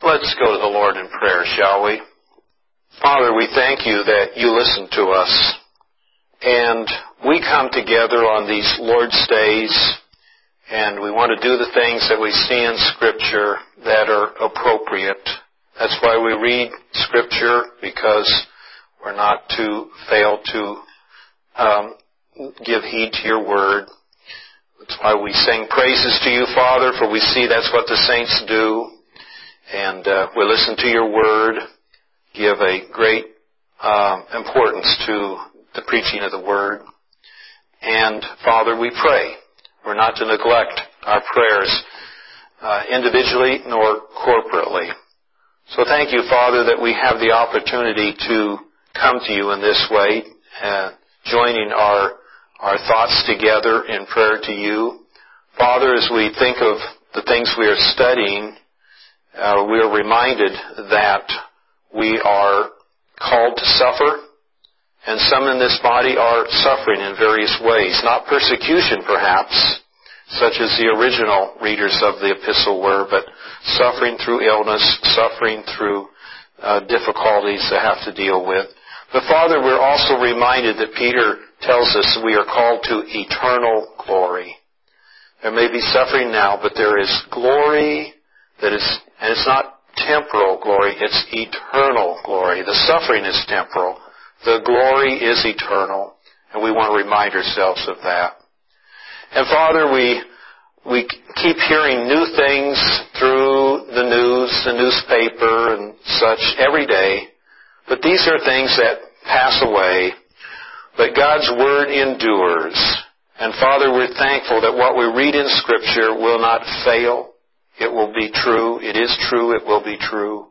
Let's go to the Lord in prayer, shall we? Father, we thank you that you listen to us. And we come together on these Lord's days, and we want to do the things that we see in Scripture that are appropriate. That's why we read Scripture, because we're not to fail to give heed to your word. That's why we sing praises to you, Father, for we see that's what the saints do. And we listen to your word, give a great importance to the preaching of the word. And, Father, we pray. We're not to neglect our prayers individually nor corporately. So thank you, Father, that we have the opportunity to come to you in this way, joining our thoughts together in prayer to you. Father, as we think of the things we are studying, we are reminded that we are called to suffer, and some in this body are suffering in various ways. Not persecution, perhaps, such as the original readers of the epistle were, but suffering through illness, suffering through difficulties they have to deal with. But Father, we're also reminded that Peter tells us we are called to eternal glory. There may be suffering now, but there is glory that is, and it's not temporal glory, it's eternal glory. The suffering is temporal. The glory is eternal, and we want to remind ourselves of that. And Father, we keep hearing new things through the news, the newspaper, and such every day. But these are things that pass away. But God's Word endures. And Father, we're thankful that what we read in Scripture will not fail. It will be true. It is true. It will be true.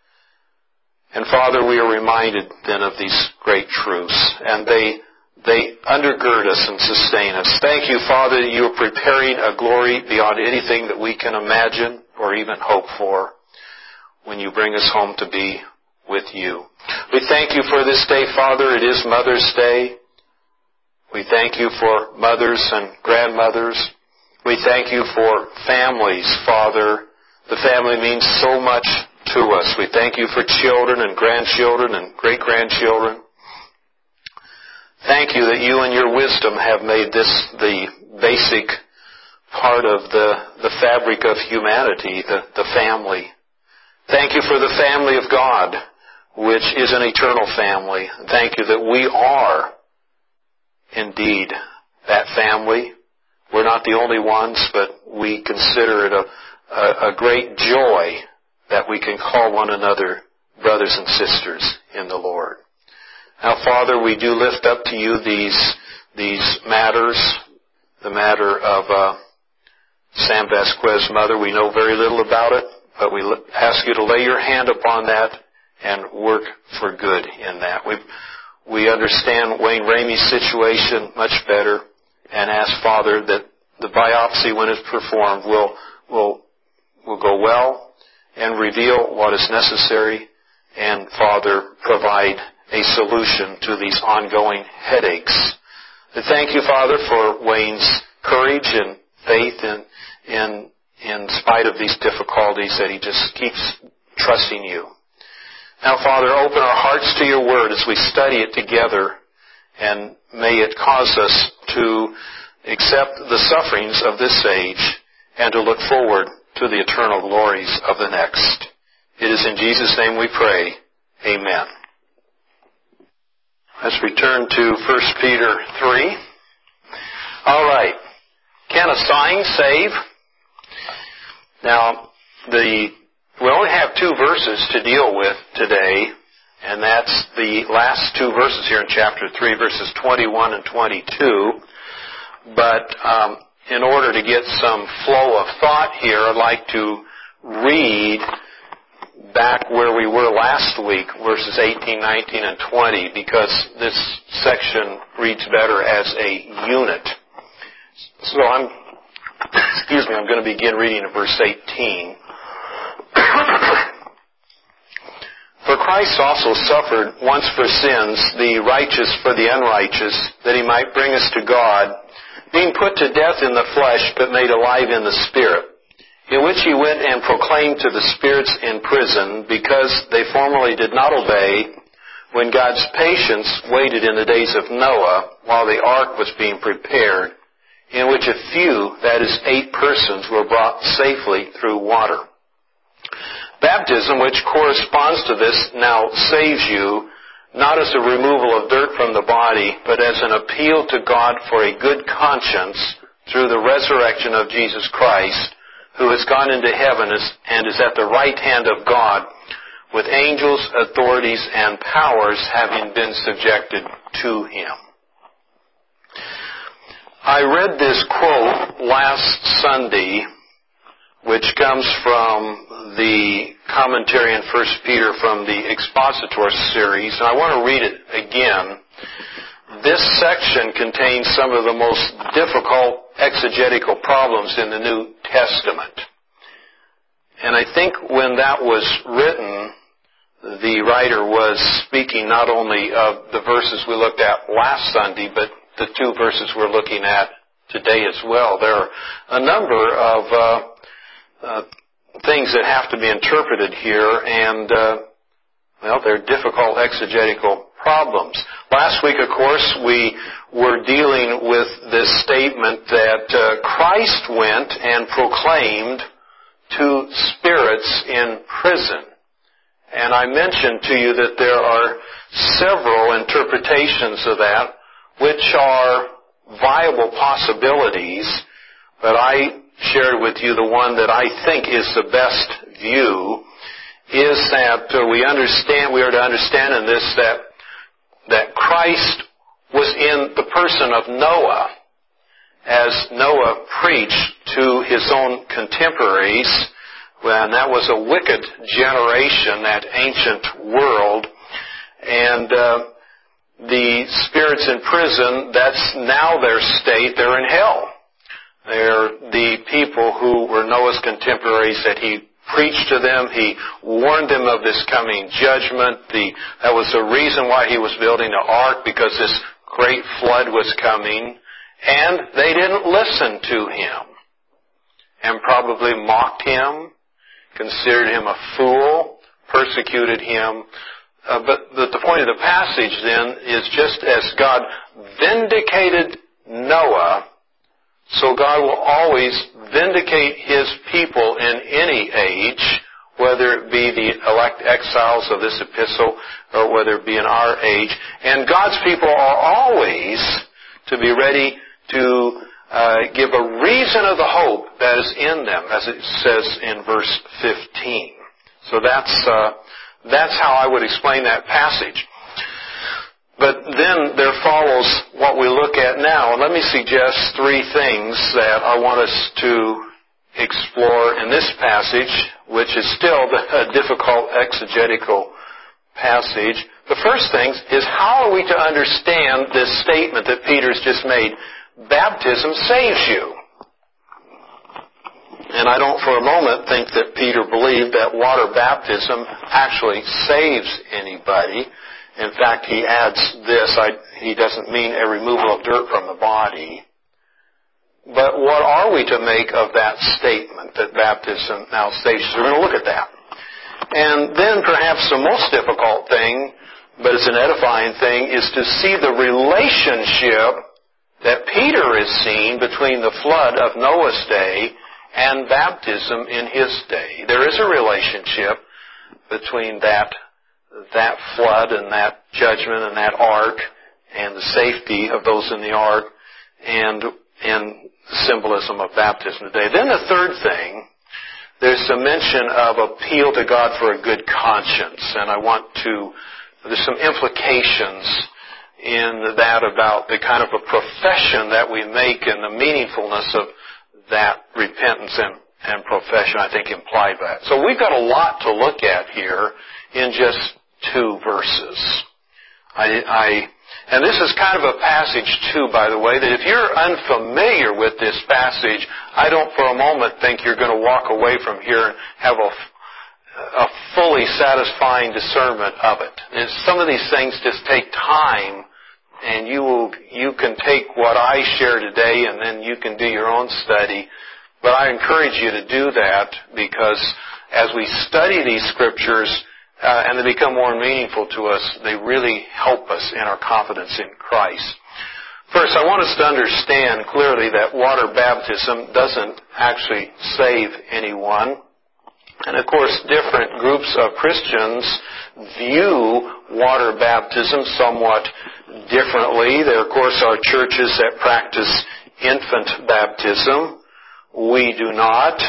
And Father, we are reminded then of these great truths. And they undergird us and sustain us. Thank you, Father, that you are preparing a glory beyond anything that we can imagine or even hope for when you bring us home to be with you. We thank you for this day, Father. It is Mother's Day. We thank you for mothers and grandmothers. We thank you for families, Father. The family means so much to us. We thank you for children and grandchildren and great-grandchildren. Thank you that you in your wisdom have made this the basic part of the fabric of humanity, the family. Thank you for the family of God, which is an eternal family. Thank you that we are indeed that family. We're not the only ones, but we consider it a great joy that we can call one another brothers and sisters in the Lord. Now, Father, we do lift up to you these matters, the matter of Sam Vasquez's mother. We know very little about it, but we ask you to lay your hand upon that and work for good in that. We understand Wayne Ramey's situation much better and ask, Father, that the biopsy, when it's performed, will go well and reveal what is necessary and, Father, provide a solution to these ongoing headaches. And thank you, Father, for Wayne's courage and faith in spite of these difficulties that he just keeps trusting you. Now, Father, open our hearts to your word as we study it together, and may it cause us to accept the sufferings of this age and to look forward to the eternal glories of the next. It is in Jesus' name we pray. Amen. Let's return to 1 Peter 3. All right. Can a sign save? Now, we only have 2 verses to deal with today, and that's the last 2 verses here in chapter 3, verses 21 and 22. But in order to get some flow of thought here, I'd like to read back where we were last week, verses 18, 19, and 20, because this section reads better as a unit. So I'm going to begin reading at verse 18. For Christ also suffered once for sins, the righteous for the unrighteous, that he might bring us to God, being put to death in the flesh, but made alive in the Spirit, in which he went and proclaimed to the spirits in prison, because they formerly did not obey, when God's patience waited in the days of Noah while the ark was being prepared, in which a few, that is 8 persons, were brought safely through water. Baptism, which corresponds to this, now saves you, not as a removal of dirt from the body, but as an appeal to God for a good conscience through the resurrection of Jesus Christ, who has gone into heaven and is at the right hand of God, with angels, authorities, and powers having been subjected to him. I read this quote last Sunday, which comes from the commentary in 1 Peter from the Expositor series, and I want to read it again. This section contains some of the most difficult exegetical problems in the New Testament. And I think when that was written, the writer was speaking not only of the verses we looked at last Sunday, but the 2 verses we're looking at today as well. There are a number of things that have to be interpreted here, and they're difficult exegetical problems. Last week, of course, we were dealing with this statement that Christ went and proclaimed to spirits in prison. And I mentioned to you that there are several interpretations of that, which are viable possibilities, but I shared with you the one that I think is the best view, is that we are to understand in this that Christ was in the person of Noah, as Noah preached to his own contemporaries, when that was a wicked generation, that ancient world, and the spirits in prison, that's now their state, they're in hell. They're the people who were Noah's contemporaries, that he preached to them, he warned them of this coming judgment. That was the reason why he was building the ark, because this great flood was coming, and they didn't listen to him, and probably mocked him, considered him a fool, persecuted him. But the point of the passage then is, just as God vindicated Noah, so God will always vindicate his people in any age, whether it be the elect exiles of this epistle or whether it be in our age. And God's people are always to be ready to give a reason of the hope that is in them, as it says in verse 15. So that's how I would explain that passage. But then there follows what we look at now. And let me suggest 3 things that I want us to explore in this passage, which is still a difficult exegetical passage. The first thing is, how are we to understand this statement that Peter's just made? Baptism saves you. And I don't for a moment think that Peter believed that water baptism actually saves anybody. In fact, he adds this, he doesn't mean a removal of dirt from the body. But what are we to make of that statement, that baptism now saves you? So we're going to look at that. And then perhaps the most difficult thing, but it's an edifying thing, is to see the relationship that Peter is seeing between the flood of Noah's day and baptism in his day. There is a relationship between that flood and that judgment and that ark and the safety of those in the ark and symbolism of baptism today. Then the third thing, there's a mention of appeal to God for a good conscience, and there's some implications in that about the kind of a profession that we make and the meaningfulness of that repentance and profession, I think, implied by it. So we've got a lot to look at here in just 2 verses. And this is kind of a passage, too, by the way, that if you're unfamiliar with this passage, I don't for a moment think you're going to walk away from here and have a fully satisfying discernment of it. And some of these things just take time, and you can take what I share today and then you can do your own study. But I encourage you to do that because as we study these Scriptures and they become more meaningful to us, they really help us in our confidence in Christ. First, I want us to understand clearly that water baptism doesn't actually save anyone. And of course, different groups of Christians view water baptism somewhat differently. There, of course, are churches that practice infant baptism. We do not.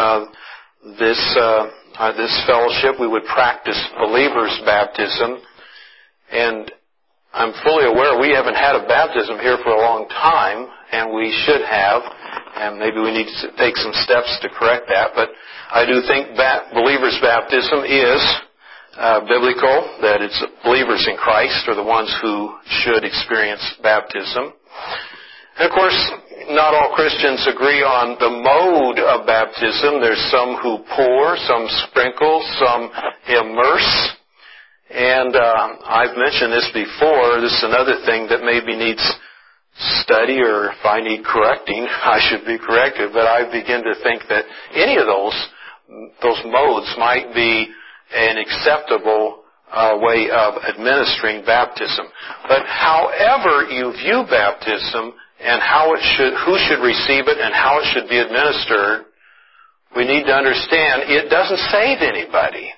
This fellowship, we would practice believers' baptism. And I'm fully aware we haven't had a baptism here for a long time, and we should have, and maybe we need to take some steps to correct that. But I do think believers' baptism is biblical, that it's believers in Christ are the ones who should experience baptism. And of course, not all Christians agree on the mode of baptism. There's some who pour, some sprinkle, some immerse. And I've mentioned this before. This is another thing that maybe needs study, or if I need correcting, I should be corrected. But I begin to think that any of those modes might be an acceptable way of administering baptism. But however you view baptism and who should receive it and how it should be administered, we need to understand it doesn't save anybody.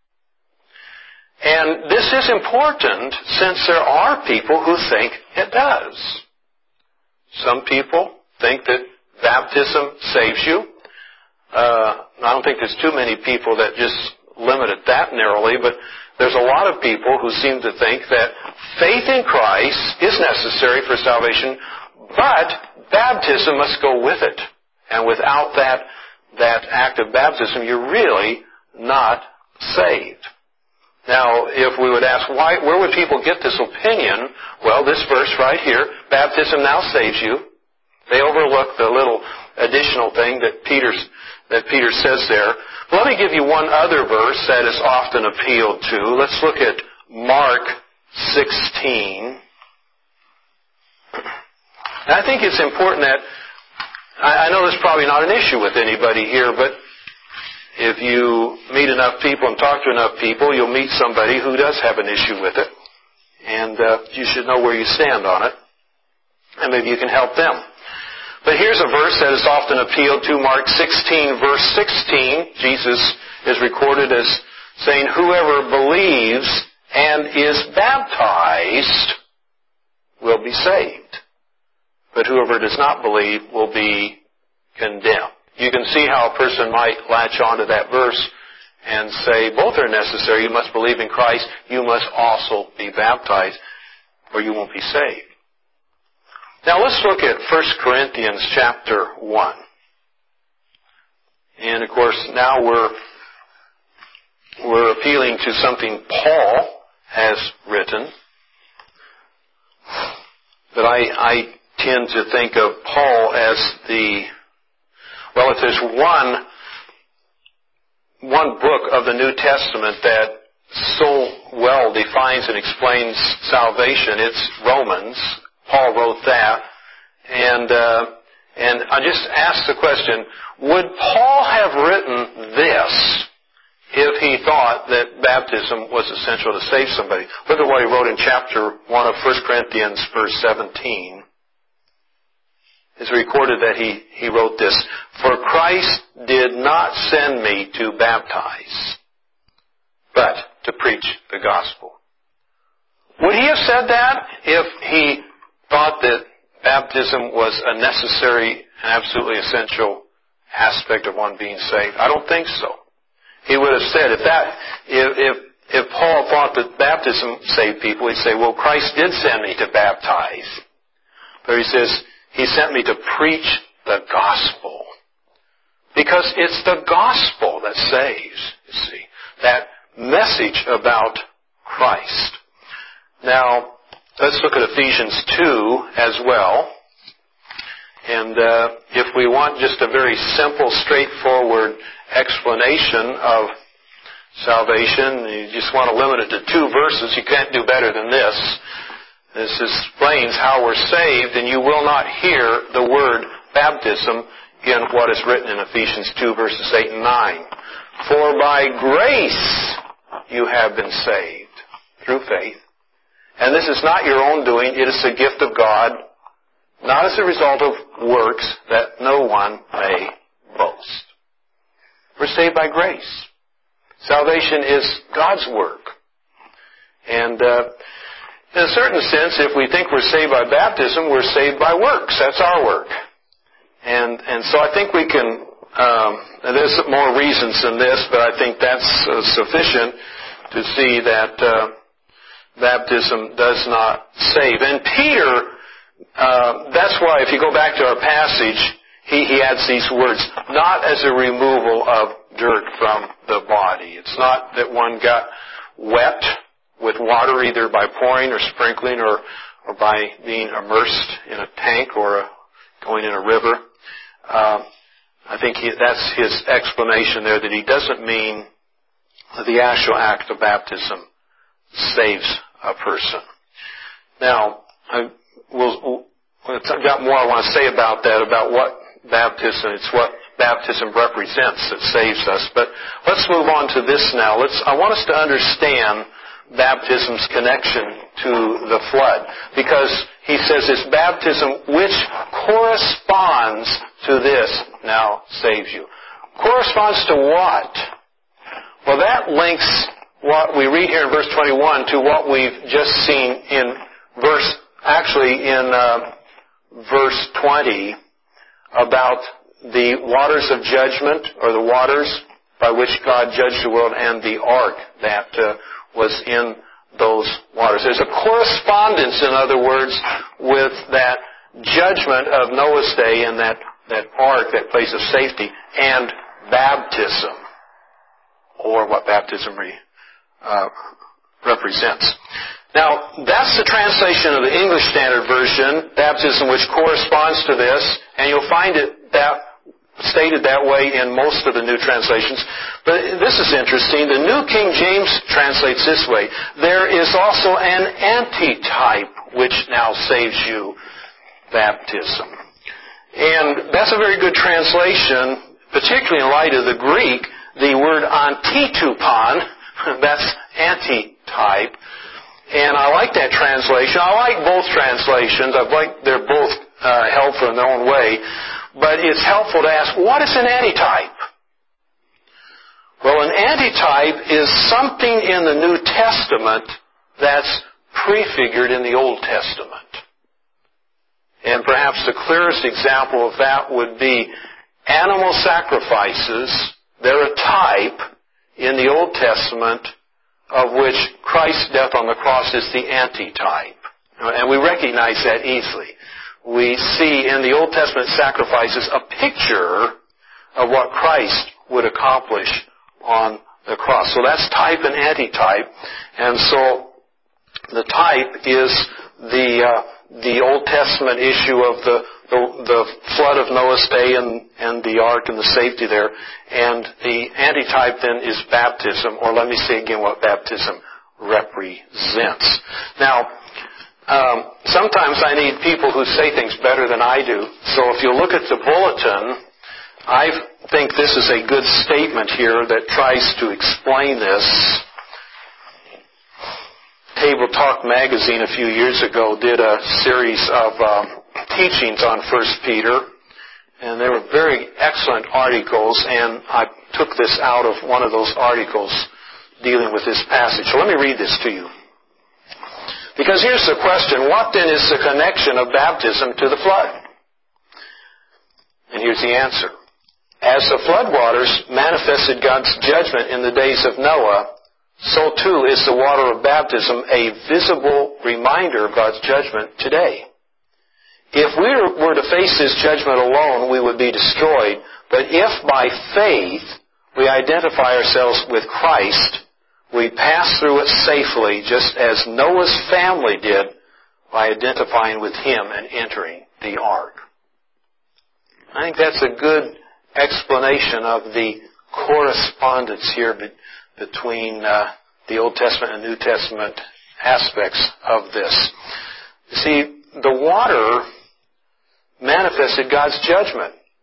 And this is important since there are people who think it does. Some people think that baptism saves you. I don't think there's too many people that just limit it that narrowly, but there's a lot of people who seem to think that faith in Christ is necessary for salvation, but baptism must go with it. And without that act of baptism, you're really not saved. Now, if we would ask, where would people get this opinion? Well, this verse right here, baptism now saves you. They overlook the little additional thing that Peter says there. Let me give you one other verse that is often appealed to. Let's look at Mark 16. And I think it's important that, I know this is probably not an issue with anybody here, but if you meet enough people and talk to enough people, you'll meet somebody who does have an issue with it. And you should know where you stand on it. And maybe you can help them. But here's a verse that is often appealed to, Mark 16, verse 16. Jesus is recorded as saying, "Whoever believes and is baptized will be saved. But whoever does not believe will be condemned." You can see how a person might latch onto that verse and say, both are necessary. You must believe in Christ. You must also be baptized, or you won't be saved. Now let's look at 1 Corinthians chapter 1. And of course, now we're appealing to something Paul has written. But I tend to think of Paul as if there's one book of the New Testament that so well defines and explains salvation, it's Romans. Paul wrote that. And I just ask the question, would Paul have written this if he thought that baptism was essential to save somebody? Look at what he wrote in chapter 1 of 1 Corinthians, verse 17. It's recorded that he wrote this, "For Christ did not send me to baptize, but to preach the gospel." Would he have said that if he thought that baptism was a necessary and absolutely essential aspect of one being saved? I don't think so. He would have said, if Paul thought that baptism saved people, he'd say, well, Christ did send me to baptize. But he says, he sent me to preach the gospel. Because it's the gospel that saves, you see. That message about Christ. Now, let's look at Ephesians 2 as well. And if we want just a very simple, straightforward explanation of salvation, you just want to limit it to 2 verses, you can't do better than this. This explains how we're saved, and you will not hear the word baptism in what is written in Ephesians 2 verses 8 and 9. For by grace you have been saved through faith. And this is not your own doing, it is the gift of God, not as a result of works, that no one may boast. We're saved by grace. Salvation is God's work. And in a certain sense, if we think we're saved by baptism, we're saved by works. That's our work. And so I think we can, there's more reasons than this, but I think that's sufficient to see that baptism does not save. And Peter, that's why if you go back to our passage, he adds these words, not as a removal of dirt from the body. It's not that one got wet with water either by pouring or sprinkling or by being immersed in a tank or going in a river. I think that's his explanation there, that he doesn't mean the actual act of baptism saves a person. Now, I've got more I want to say about that, about what baptism, it's what baptism represents that saves us. But let's move on to this now. I want us to understand baptism's connection to the flood, because he says it's baptism which corresponds to this now saves you. Corresponds to what? Well, that links what we read here in verse 21 to what we've just seen in verse 20 about the waters of judgment, or the waters by which God judged the world, and the ark that was in those waters. There's a correspondence, in other words, with that judgment of Noah's day and that ark, that place of safety, and baptism, or what baptism represents. Now, that's the translation of the English Standard Version, baptism which corresponds to this, and you'll find it stated that way in most of the new translations. But this is interesting. The New King James translates this way. There is also an antitype which now saves you, baptism. And that's a very good translation, particularly in light of the Greek. The word antitupon, that's antitype. And I like that translation. I like both translations. They're both helpful in their own way. But it's helpful to ask, what is an antitype? Well, an antitype is something in the New Testament that's prefigured in the Old Testament. And perhaps the clearest example of that would be animal sacrifices. They're a type in the Old Testament of which Christ's death on the cross is the antitype. And we recognize that easily. We see in the Old Testament sacrifices a picture of what Christ would accomplish on the cross. So that's type and antitype. And so the type is the Old Testament issue of the flood of Noah's day and the ark and the safety there. And the antitype then is baptism, or let me say again what baptism represents. Now, sometimes I need people who say things better than I do. So if you look at the bulletin, I think this is a good statement here that tries to explain this. Table Talk magazine a few years ago did a series of teachings on 1 Peter, and they were very excellent articles, and I took this out of one of those articles dealing with this passage. So let me read this to you. Because here's the question, what then is the connection of baptism to the flood? And here's the answer. As the floodwaters manifested God's judgment in the days of Noah, so too is the water of baptism a visible reminder of God's judgment today. If we were to face this judgment alone, we would be destroyed. But if by faith we identify ourselves with Christ, we pass through it safely, just as Noah's family did by identifying with him and entering the ark. I think that's a good explanation of the correspondence here between the Old Testament and New Testament aspects of this. You see, the water manifested God's judgment.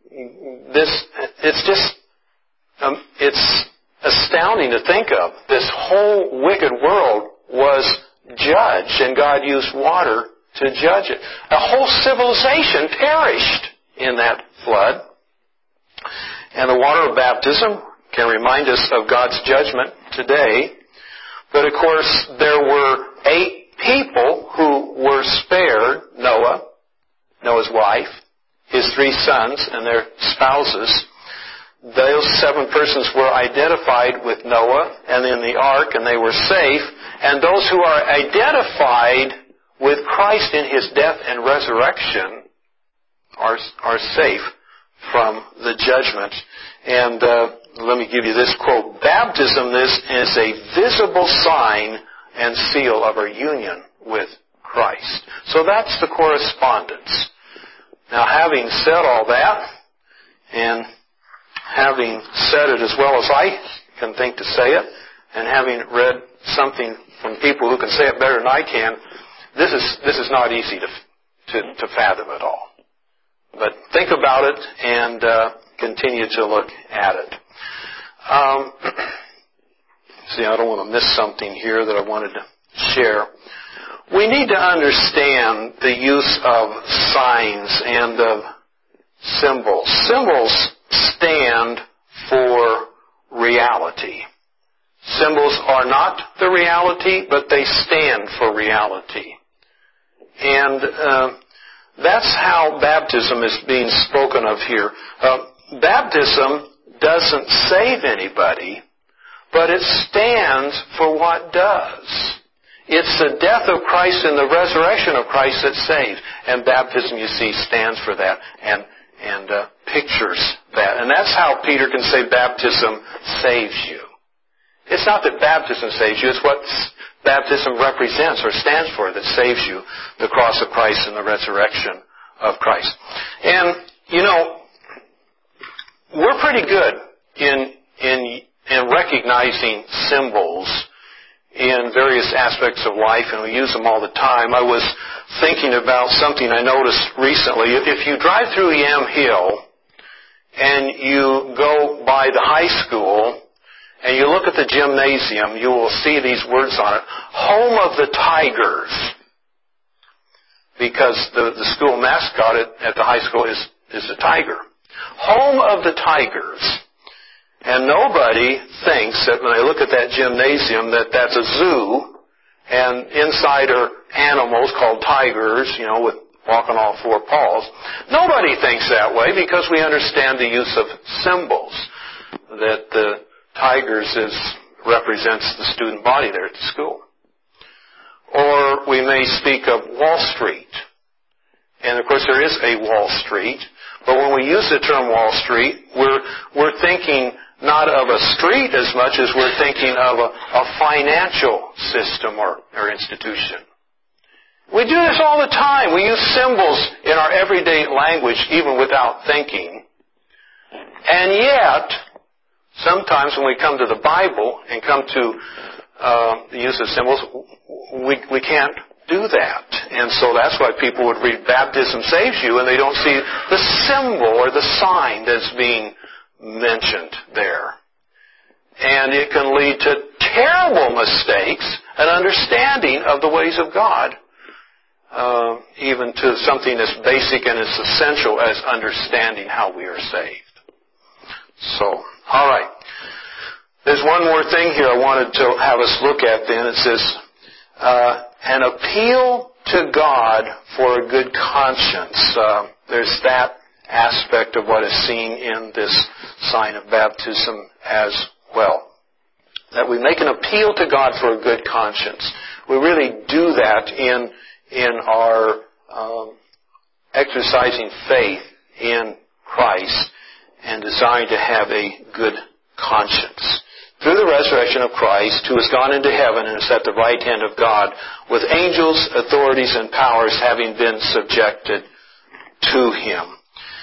it's just, it's astounding to think of. This whole wicked world was judged, and God used water to judge it. A whole civilization perished in that flood. And the water of baptism can remind us of God's judgment today. But of course, there were 8 people who were spared: Noah, Noah's wife, his 3 sons, and their spouses. Those 7 persons were identified with Noah and in the ark, and they were safe. And those who are identified with Christ in His death and resurrection are safe from the judgment. And let me give you this quote: "Baptism is a visible sign and seal of our union with Christ." So that's the correspondence. Now, having said all that, and having said it as well as I can think to say it, and having read something from people who can say it better than I can, this is not easy to fathom at all. But think about it and continue to look at it. See, I don't want to miss something here that I wanted to share. We need to understand the use of signs and of symbols. Symbols stand for reality. Symbols are not the reality, but they stand for reality. And that's how baptism is being spoken of here. Baptism doesn't save anybody, but it stands for what does. It's the death of Christ and the resurrection of Christ that saves. And baptism, you see, stands for that and pictures that. And that's how Peter can say baptism saves you. It's not that baptism saves you, it's what baptism represents or stands for that saves you: the cross of Christ and the resurrection of Christ. And, you know, we're pretty good in recognizing symbols in various aspects of life, and we use them all the time. I was thinking about something I noticed recently. If you drive through Yam Hill and you go by the high school and you look at the gymnasium, you will see these words on it: "Home of the Tigers," because the school mascot at the high school is a tiger. Home of the Tigers. And nobody thinks that when they look at that gymnasium that that's a zoo, and inside are animals called tigers, you know, with walking all 4 paws. Nobody thinks that way because we understand the use of symbols. That the tigers represents the student body there at the school. Or we may speak of Wall Street. And of course there is a Wall Street. But when we use the term Wall Street, we're thinking not of a street as much as we're thinking of a financial system or institution. We do this all the time. We use symbols in our everyday language even without thinking. And yet, sometimes when we come to the Bible and come to the use of symbols, we can't do that. And so that's why people would read "baptism saves you," and they don't see the symbol or the sign that's being mentioned there. And it can lead to terrible mistakes and understanding of the ways of God, even to something as basic and as essential as understanding how we are saved. So, all right. There's one more thing here I wanted to have us look at then. It says, an appeal to God for a good conscience. There's that aspect of what is seen in this sign of baptism as well. That we make an appeal to God for a good conscience. We really do that in our exercising faith in Christ and desiring to have a good conscience. Through the resurrection of Christ, who has gone into heaven and is at the right hand of God, with angels, authorities, and powers having been subjected to Him.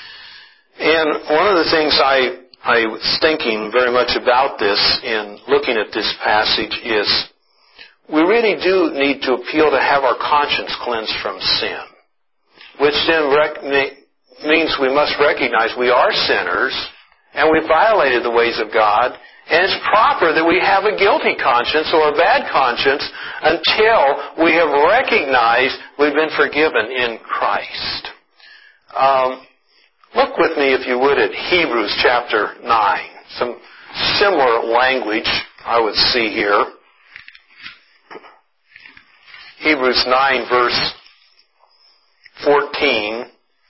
And one of the things I was thinking very much about this in looking at this passage is we really do need to appeal to have our conscience cleansed from sin, which then means we must recognize we are sinners and we violated the ways of God, and it's proper that we have a guilty conscience or a bad conscience until we have recognized we've been forgiven in Christ. Look with me, if you would, at Hebrews chapter 9. Some similar language I would see here. Hebrews 9, verse 14.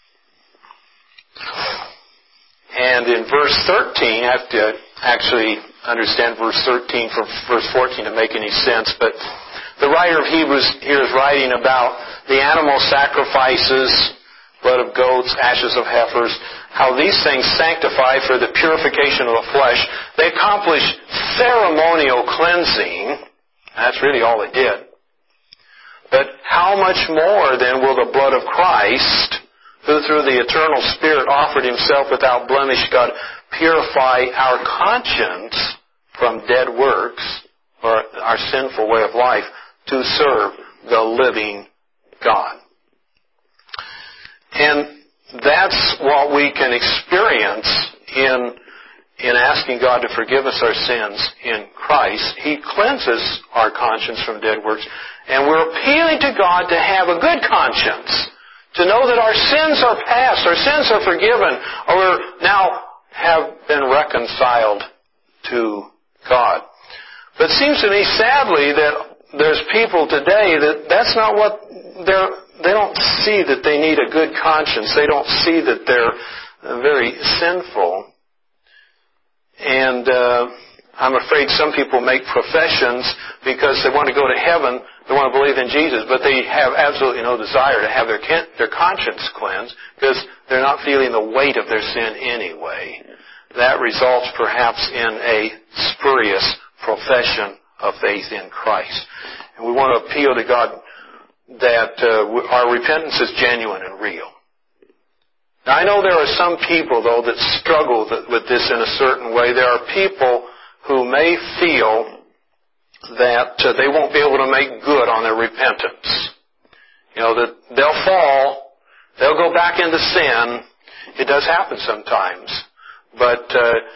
And in verse 13, I have to actually understand verse 13 from verse 14 to make any sense, but the writer of Hebrews here is writing about the animal sacrifices, blood of goats, ashes of heifers, how these things sanctify for the purification of the flesh. They accomplish ceremonial cleansing. That's really all they did. But how much more then will the blood of Christ, who through the eternal Spirit offered Himself without blemish, God, purify our conscience from dead works, or our sinful way of life, to serve the living God. And that's what we can experience in asking God to forgive us our sins in Christ. He cleanses our conscience from dead works, and we're appealing to God to have a good conscience, to know that our sins are past, our sins are forgiven, or now have been reconciled to God. But it seems to me, sadly, that there's people today that's not what they don't see that they need a good conscience. They don't see that they're very sinful. And I'm afraid some people make professions because they want to go to heaven, they want to believe in Jesus, but they have absolutely no desire to have their conscience cleansed because they're not feeling the weight of their sin anyway. That results perhaps in a spurious profession of faith in Christ. And we want to appeal to God that our repentance is genuine and real. Now, I know there are some people, though, that struggle with this in a certain way. There are people who may feel that they won't be able to make good on their repentance. You know, that they'll fall, they'll go back into sin. It does happen sometimes. But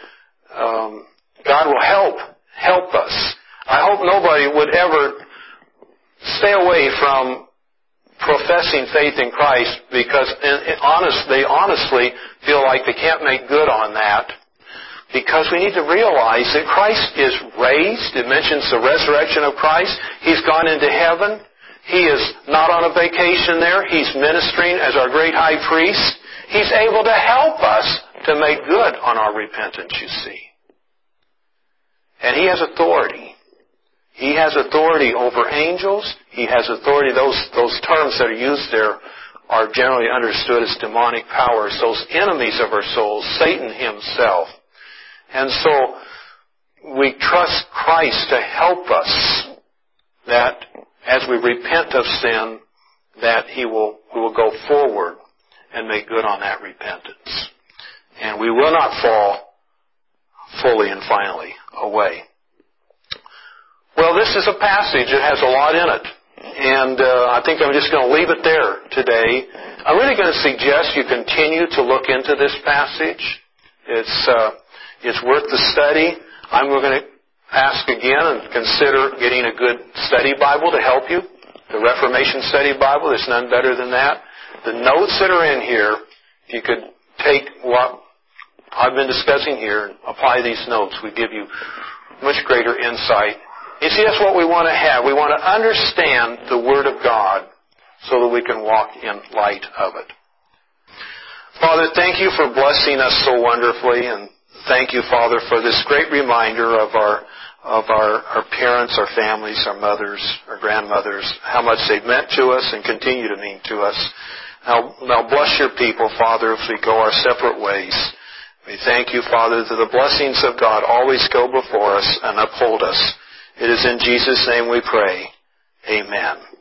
God will help us. I hope nobody would ever stay away from professing faith in Christ because they honestly feel like they can't make good on that, because we need to realize that Christ is raised. It mentions the resurrection of Christ. He's gone into heaven. He is not on a vacation there. He's ministering as our great high priest. He's able to help us to make good on our repentance, you see. And He has authority. He has authority over angels. He has authority. Those terms that are used there are generally understood as demonic powers, those enemies of our souls, Satan himself. And so we trust Christ to help us, that as we repent of sin, that we will go forward and make good on that repentance. And we will not fall fully and finally away. Well, this is a passage that has a lot in it. And I think I'm just going to leave it there today. I'm really going to suggest you continue to look into this passage. It's worth the study. I'm going to ask again and consider getting a good study Bible to help you. The Reformation Study Bible, there's none better than that. The notes that are in here, if you could take what I've been discussing here and apply these notes, we give you much greater insight. You see, that's what we want to have. We want to understand the Word of God so that we can walk in light of it. Father, thank you for blessing us so wonderfully, and thank you, Father, for this great reminder of our parents, our families, our mothers, our grandmothers, how much they've meant to us and continue to mean to us. Now bless your people, Father, as we go our separate ways. We thank you, Father, that the blessings of God always go before us and uphold us. It is in Jesus' name we pray. Amen.